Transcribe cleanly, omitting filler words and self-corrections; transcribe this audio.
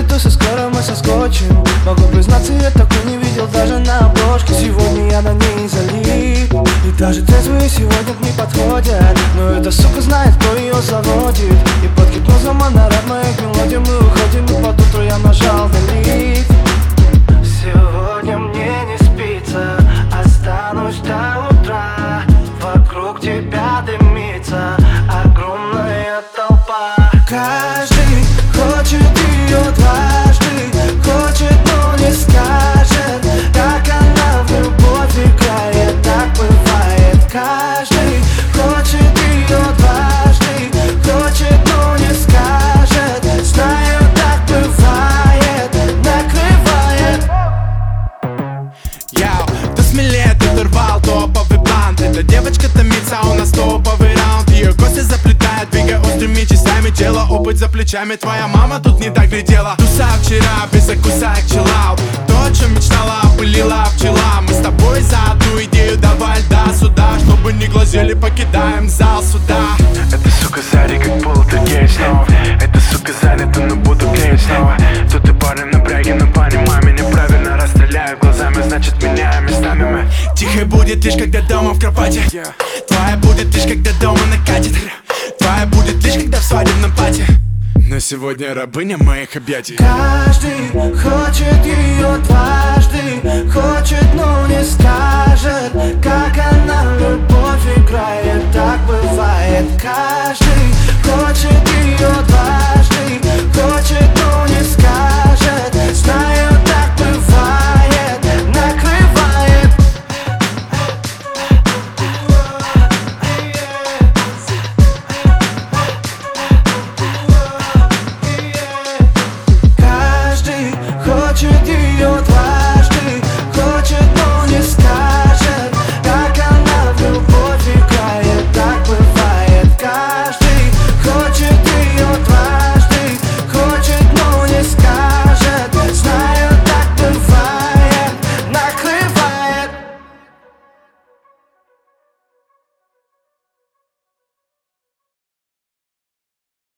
тусы, скоро мы соскочим. Могу признаться, я такой не видел даже на обложке. Сегодня я на ней залип, и даже трезвые сегодня не подходят. Но эта сука знает, кто ее заводит. И под гипнозом она рад моих мелодий. Мы уходим, и под утро я нажал delete. Сегодня мне не спится, останусь до утра. Вокруг тебя дымится огромная толпа. Каждый хочет ее дважды, хочет, но не скажет, как она в любовь играет. Так бывает. Каждый хочет ее дважды, хочет, но не скажет. Знаю, так бывает, накрывает. Яу, кто смелее, тот урвал топовый план. Эта девочка томится, у нас топовый раунд. Ее косы заплетает, двигая острыми частями тела. Опыт за плечами, твоя мама тут не так глядела. Туса вчера, без закуса чилау. То, о чем мечтала, опылила пчела. Мы с тобой за одну идею, давай льда сюда. Чтобы не глазели, покидаем зал суда. Эта сука сзади как полтергейст снова. Эта сука занята, но буду клеить снова. Тут и парень напряги, но понимай меня правильно. Расстреляю глазами, значит меняем местами мы. Тихо будет лишь когда дома в кровати. Твоя будет лишь когда дома накатит. Твоя будет лишь когда в свадебном платье. Но сегодня рабыня моих объятий. Каждый хочет ее дважды, хочет, но не скажет, как она в любовь играет. Так бывает. Каждый хочет ее дважды, хочет, но не скажет. Знаю, так бывает, накрывает. Каждый хочет ее